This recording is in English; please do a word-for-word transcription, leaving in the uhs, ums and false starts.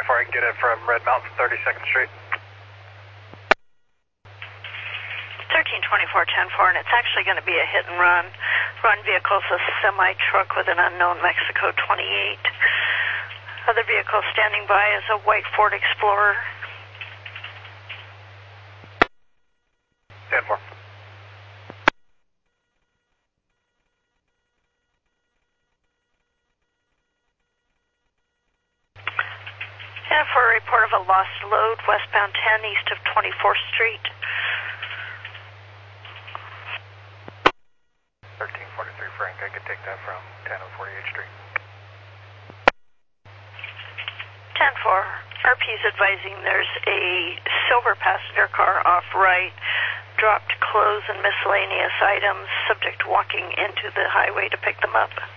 Before I can get it from Red Mountain, thirty-second Street. thirteen twenty-four ten four, and it's actually going to be a hit and run. Run vehicle's a semi-truck with an unknown Mexico twenty-eight. Other vehicle standing by is a white Ford Explorer. ten four. And for a report of a lost load, westbound ten east of twenty-fourth Street. thirteen forty-three Frank, I could take that from ten oh forty-eighth Street. ten four, R P's advising there's a silver passenger car off right, dropped clothes and miscellaneous items, subject walking into the highway to pick them up.